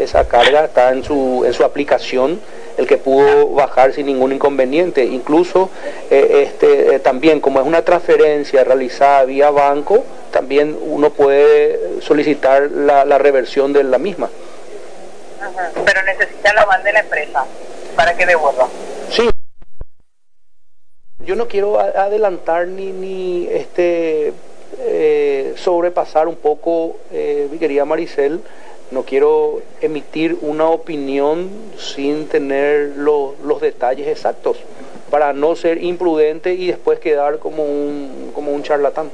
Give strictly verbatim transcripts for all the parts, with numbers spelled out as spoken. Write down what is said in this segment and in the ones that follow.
esa carga está en su, en su aplicación, el que pudo bajar sin ningún inconveniente. Incluso eh, este, eh, también como es una transferencia realizada vía banco, también uno puede solicitar la, la reversión de la misma. Uh-huh. Pero necesita la aval de la empresa para que devuelva. Sí. Yo no quiero adelantar ni, ni este eh, sobrepasar un poco, eh, mi querida Maricel. No quiero emitir una opinión sin tener lo, los detalles exactos, para no ser imprudente y después quedar como un, como un charlatán.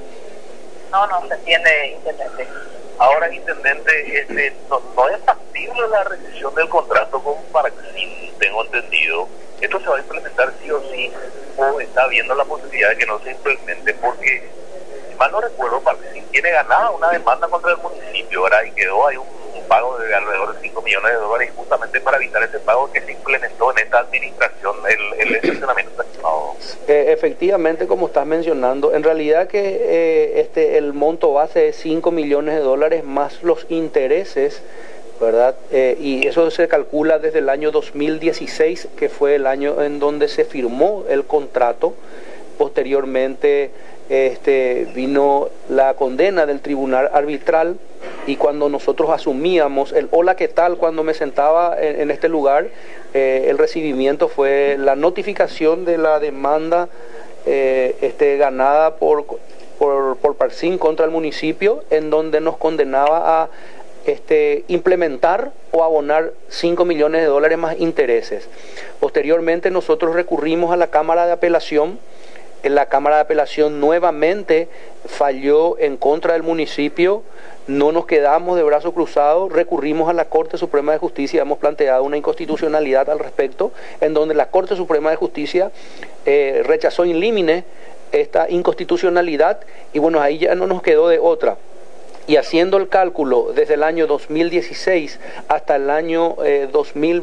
No, no, se entiende, intendente. Ahora, intendente, este, no, no es factible la rescisión del contrato con Parksin, tengo entendido. ¿Esto se va a implementar sí o sí? ¿O está viendo la posibilidad de que no se implemente? Porque, si mal no recuerdo, Parksin tiene ganada una demanda contra el municipio, ¿verdad? Y quedó ahí un pago de alrededor de cinco millones de dólares justamente para evitar ese pago que se implementó en esta administración, el, el estacionamiento estimado. Eh, efectivamente, como estás mencionando, en realidad que eh, este el monto base es cinco millones de dólares más los intereses, ¿verdad? Eh, y eso se calcula desde el año dos mil dieciséis, que fue el año en donde se firmó el contrato. Posteriormente este, vino la condena del tribunal arbitral, y cuando nosotros asumíamos el hola, ¿qué tal? Cuando me sentaba en, en este lugar, eh, el recibimiento fue la notificación de la demanda eh, este, ganada por, por, por Parksin contra el municipio, en donde nos condenaba a este, implementar o abonar cinco millones de dólares más intereses. Posteriormente nosotros recurrimos a la Cámara de Apelación. En la Cámara de Apelación nuevamente falló en contra del municipio. No nos quedamos de brazos cruzados, recurrimos a la Corte Suprema de Justicia, hemos planteado una inconstitucionalidad al respecto, en donde la Corte Suprema de Justicia eh, rechazó in limine esta inconstitucionalidad, y bueno, ahí ya no nos quedó de otra. Y haciendo el cálculo desde el año dos mil dieciséis hasta el año eh, dos mil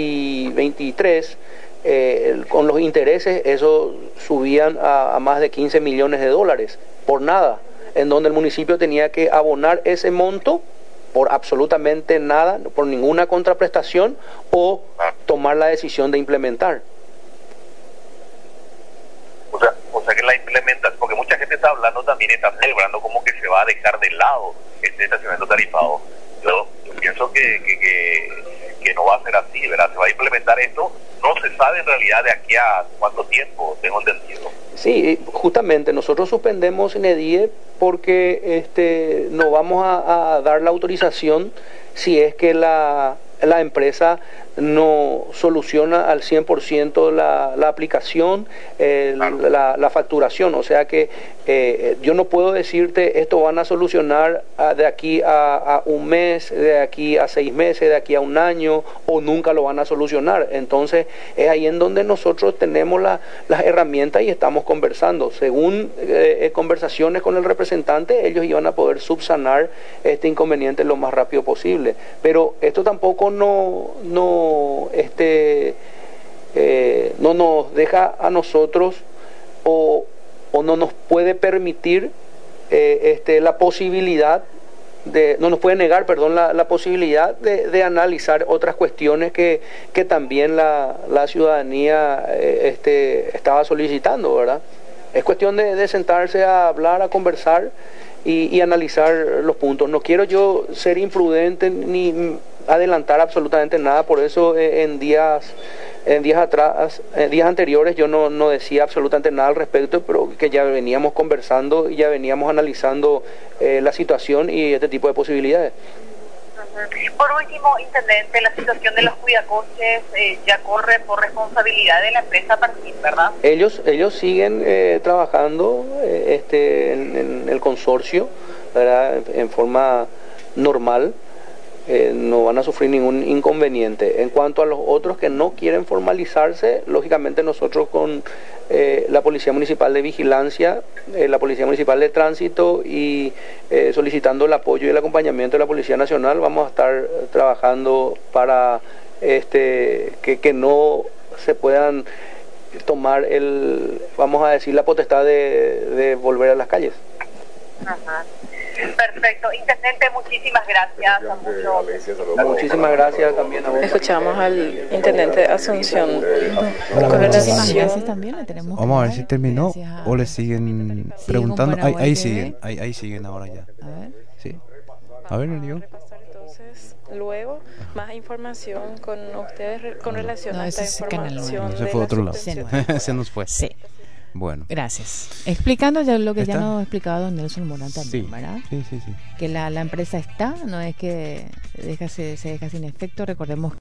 veintitrés, eh, con los intereses, eso subían a, a más de quince millones de dólares, por nada, en donde el municipio tenía que abonar ese monto por absolutamente nada, por ninguna contraprestación, o tomar la decisión de implementar. O sea, o sea que la implementación, porque mucha gente está hablando también, está celebrando como que se va a dejar de lado este estacionamiento tarifado. Yo, yo pienso que, que, que, que no va a ser así, ¿verdad? Se va a implementar esto, no se sabe en realidad de aquí a cuánto tiempo, tengo entendido. Sí, justamente nosotros suspendemos sine die porque este, no vamos a, a dar la autorización si es que la, la empresa no soluciona al cien por ciento la, la aplicación, eh, claro. la, la facturación. O sea que eh, yo no puedo decirte esto van a solucionar a, de aquí a, a un mes, de aquí a seis meses, de aquí a un año, o nunca lo van a solucionar. Entonces es ahí en donde nosotros tenemos la, las herramientas y estamos conversando. Según eh, conversaciones con el representante, ellos iban a poder subsanar este inconveniente lo más rápido posible. Pero esto tampoco no... no este eh, no nos deja a nosotros o, o no nos puede permitir eh, este, la posibilidad de, no nos puede negar, perdón, la, la posibilidad de, de analizar otras cuestiones que, que también la, la ciudadanía eh, este, estaba solicitando, ¿verdad? Es cuestión de, de sentarse a hablar, a conversar y, y analizar los puntos. No quiero yo ser imprudente ni adelantar absolutamente nada, por eso eh, en días en días atrás, en días anteriores yo no, no decía absolutamente nada al respecto, pero que ya veníamos conversando y ya veníamos analizando eh, la situación y este tipo de posibilidades. Uh-huh. Por último, intendente, la situación de los cuidacoches eh, ya corre por responsabilidad de la empresa Parksin, ¿verdad? Ellos ellos siguen eh, trabajando eh, este en, en el consorcio, ¿verdad? En forma normal. Eh, no van a sufrir ningún inconveniente. En cuanto a los otros que no quieren formalizarse, lógicamente nosotros con eh, la Policía Municipal de Vigilancia, eh, la Policía Municipal de Tránsito y eh, solicitando el apoyo y el acompañamiento de la Policía Nacional, vamos a estar trabajando para este que, que no se puedan tomar el, vamos a decir, la potestad de, de volver a las calles. Ajá. Perfecto. Intendente, muchísimas gracias. A muchos. Muchísimas gracias también a vos. Escuchamos al intendente de Asunción. Hola, Con muchísimas gracias también. Le tenemos Vamos a ver que si dar. terminó Gracias a- o le siguen Sigue preguntando. con Ahí, Buena ahí Voz T V. siguen, ahí, ahí siguen ahora ya. A ver. Sí. A ver, Vamos Diego. repasar entonces luego más información con ustedes re- con relación No, a esta ese es Canal información. nueve. Se de fue a la otro lado. suspensión. Se nos fue. Sí, Bueno. gracias. Explicando ya lo que ya ¿Está? nos ha explicado don Nelson Morán también, Sí. ¿verdad? Sí, sí, sí. Que la, la empresa está, no es que deja, se, se deja sin efecto. Recordemos